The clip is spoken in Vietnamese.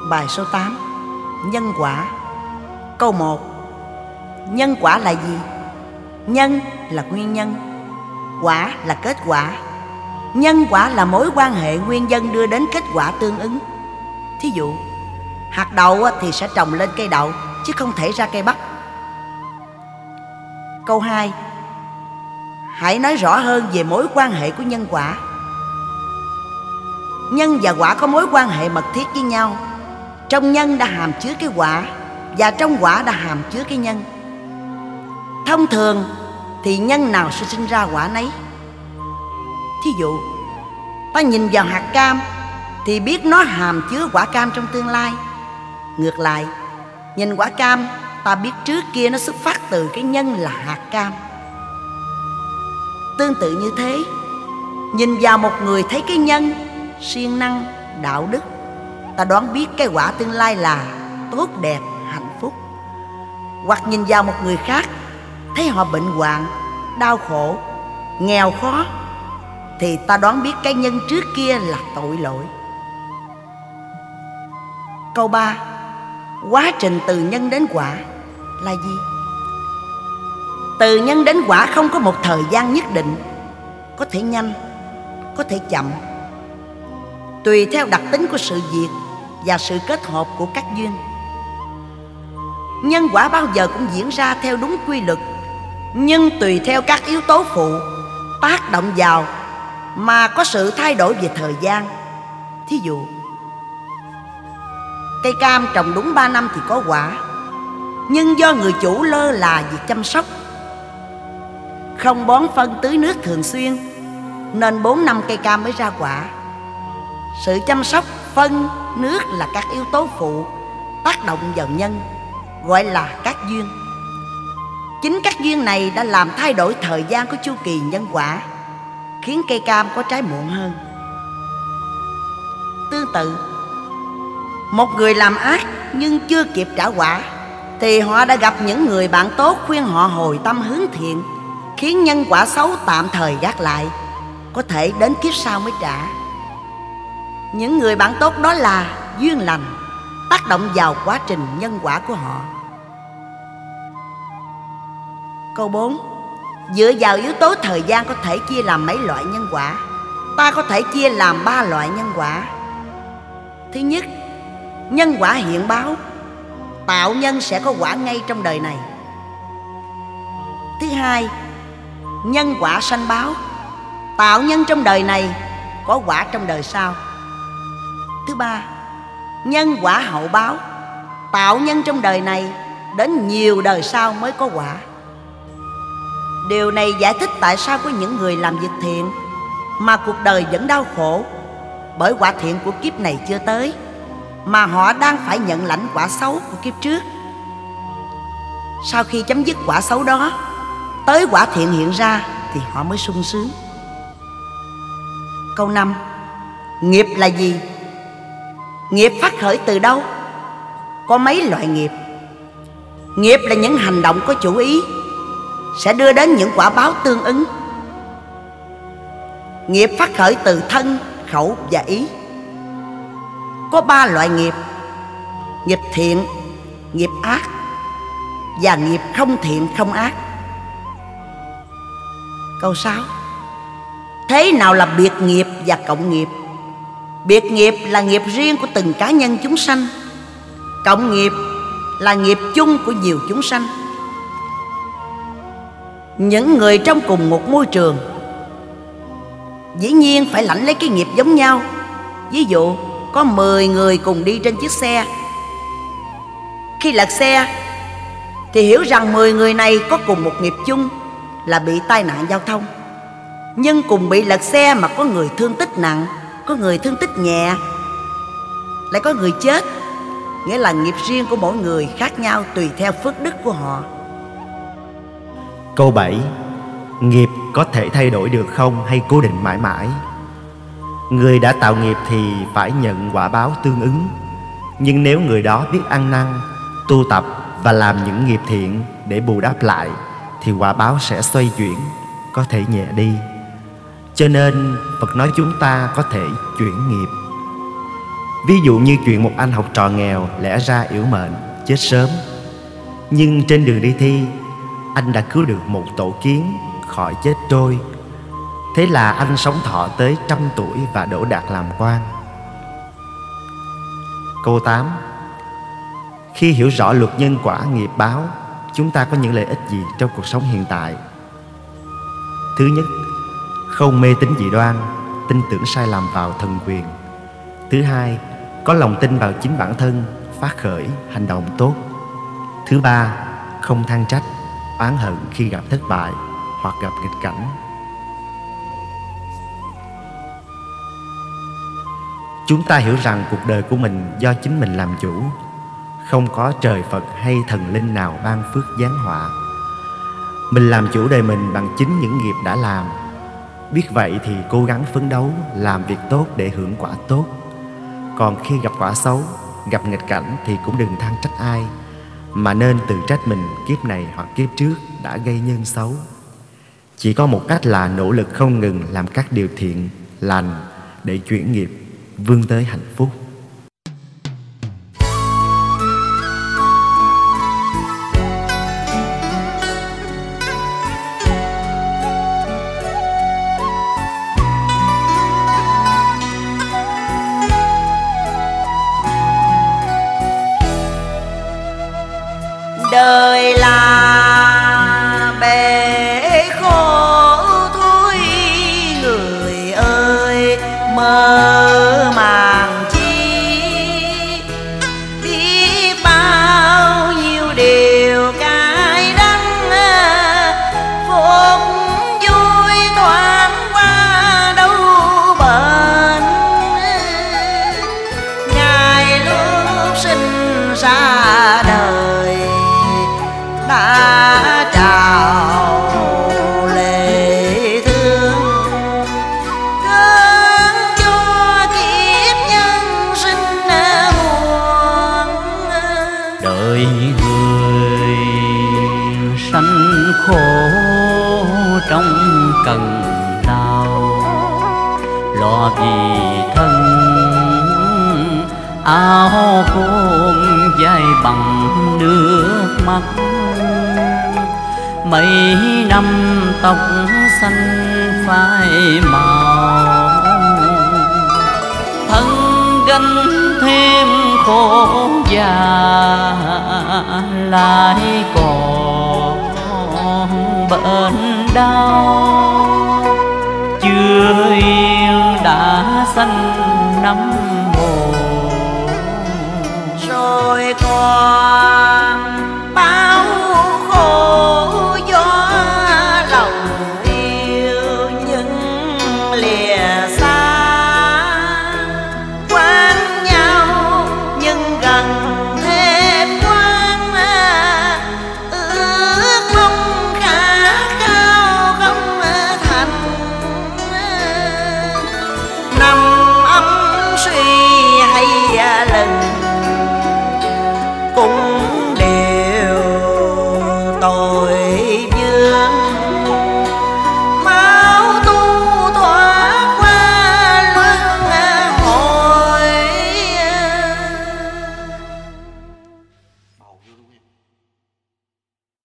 Bài số 8. Nhân quả. Câu 1. Nhân quả là gì? Nhân là nguyên nhân, quả là kết quả. Nhân quả là mối quan hệ nguyên nhân đưa đến kết quả tương ứng. Thí dụ, hạt đậu thì sẽ trồng lên cây đậu, chứ không thể ra cây bắp. Câu 2. Hãy nói rõ hơn về mối quan hệ của nhân quả. Nhân và quả có mối quan hệ mật thiết với nhau. Trong nhân đã hàm chứa cái quả, và trong quả đã hàm chứa cái nhân. Thông thường thì nhân nào sẽ sinh ra quả nấy. Thí dụ, ta nhìn vào hạt cam thì biết nó hàm chứa quả cam trong tương lai. Ngược lại, nhìn quả cam, ta biết trước kia nó xuất phát từ cái nhân là hạt cam. Tương tự như thế, nhìn vào một người thấy cái nhân, siêng năng, đạo đức, ta đoán biết cái quả tương lai là tốt đẹp, hạnh phúc. Hoặc nhìn vào một người khác, thấy họ bệnh hoạn, đau khổ, nghèo khó, thì ta đoán biết cái nhân trước kia là tội lỗi. Câu 3. Quá trình từ nhân đến quả là gì? Từ nhân đến quả không có một thời gian nhất định, có thể nhanh, có thể chậm, tùy theo đặc tính của sự việc và sự kết hợp của các duyên. Nhân quả bao giờ cũng diễn ra theo đúng quy luật, nhưng tùy theo các yếu tố phụ tác động vào mà có sự thay đổi về thời gian. Thí dụ, cây cam trồng đúng 3 năm thì có quả, nhưng do người chủ lơ là việc chăm sóc, không bón phân tưới nước thường xuyên, nên 4 năm cây cam mới ra quả. Sự chăm sóc, phân, nước là các yếu tố phụ tác động vào nhân, gọi là các duyên. Chính các duyên này đã làm thay đổi thời gian của chu kỳ nhân quả, khiến cây cam có trái muộn hơn. Tương tự, một người làm ác nhưng chưa kịp trả quả, thì họ đã gặp những người bạn tốt khuyên họ hồi tâm hướng thiện, khiến nhân quả xấu tạm thời gác lại, có thể đến kiếp sau mới trả. Những người bạn tốt đó là duyên lành, tác động vào quá trình nhân quả của họ. Câu 4. Dựa vào yếu tố thời gian có thể chia làm mấy loại nhân quả? Ta có thể chia làm 3 loại nhân quả. Thứ nhất, nhân quả hiện báo, tạo nhân sẽ có quả ngay trong đời này. Thứ hai, nhân quả sanh báo, tạo nhân trong đời này, có quả trong đời sau. Thứ ba, nhân quả hậu báo, tạo nhân trong đời này, đến nhiều đời sau mới có quả. Điều này giải thích tại sao có những người làm việc thiện mà cuộc đời vẫn đau khổ, bởi quả thiện của kiếp này chưa tới, mà họ đang phải nhận lãnh quả xấu của kiếp trước. Sau khi chấm dứt quả xấu đó, tới quả thiện hiện ra thì họ mới sung sướng. Câu 5. Nghiệp là gì? Nghiệp phát khởi từ đâu? Có mấy loại nghiệp? Nghiệp là những hành động có chủ ý, sẽ đưa đến những quả báo tương ứng. Nghiệp phát khởi từ thân, khẩu và ý. Có 3 loại nghiệp: nghiệp thiện, nghiệp ác và nghiệp không thiện không ác. Câu 6. Thế nào là biệt nghiệp và cộng nghiệp? Biệt nghiệp là nghiệp riêng của từng cá nhân chúng sanh, cộng nghiệp là nghiệp chung của nhiều chúng sanh. Những người trong cùng một môi trường dĩ nhiên phải lãnh lấy cái nghiệp giống nhau. Ví dụ, có 10 người cùng đi trên chiếc xe. Khi lật xe thì hiểu rằng 10 người này có cùng một nghiệp chung là bị tai nạn giao thông, nhưng cùng bị lật xe mà có người thương tích nặng, có người thương tích nhẹ, lại có người chết. Nghĩa là nghiệp riêng của mỗi người khác nhau tùy theo phước đức của họ. Câu 7. Nghiệp có thể thay đổi được không hay cố định mãi mãi? Người đã tạo nghiệp thì phải nhận quả báo tương ứng. Nhưng nếu người đó biết ăn năn, tu tập và làm những nghiệp thiện để bù đắp lại, thì quả báo sẽ xoay chuyển, có thể nhẹ đi. Cho nên Phật nói chúng ta có thể chuyển nghiệp. Ví dụ như chuyện một anh học trò nghèo lẽ ra yểu mệnh, chết sớm. Nhưng trên đường đi thi, anh đã cứu được một tổ kiến khỏi chết trôi. Thế là anh sống thọ tới 100 tuổi và đỗ đạt làm quan. Câu 8. Khi hiểu rõ luật nhân quả nghiệp báo, chúng ta có những lợi ích gì trong cuộc sống hiện tại? Thứ nhất, không mê tín dị đoan, tin tưởng sai lầm vào thần quyền. Thứ hai, có lòng tin vào chính bản thân, phát khởi hành động tốt. Thứ ba, không than trách, oán hận khi gặp thất bại hoặc gặp nghịch cảnh. Chúng ta hiểu rằng cuộc đời của mình do chính mình làm chủ, không có trời Phật hay thần linh nào ban phước giáng họa. Mình làm chủ đời mình bằng chính những nghiệp đã làm. Biết vậy thì cố gắng phấn đấu, làm việc tốt để hưởng quả tốt. Còn khi gặp quả xấu, gặp nghịch cảnh thì cũng đừng than trách ai, mà nên tự trách mình kiếp này hoặc kiếp trước đã gây nhân xấu. Chỉ có một cách là nỗ lực không ngừng làm các điều thiện, lành để chuyển nghiệp, vươn tới hạnh phúc. Đời là bể khổ thôi người ơi, mơ màng chi biết bao nhiêu điều cay đắng, phút vui thoáng qua đâu bền. Ngày lúc sinh ra đời đã trào lệ thương, thương cho kiếp nhân sinh muôn. Đời người sanh khổ trong cần đau, lo vì thân áo cơm dài bằng nước mắt. Mấy năm tóc xanh phai màu, thân gánh thêm khổ già lại còn bệnh đau. Chưa yêu đã xanh năm mồ, rồi còn bao khổ do lòng yêu những lìa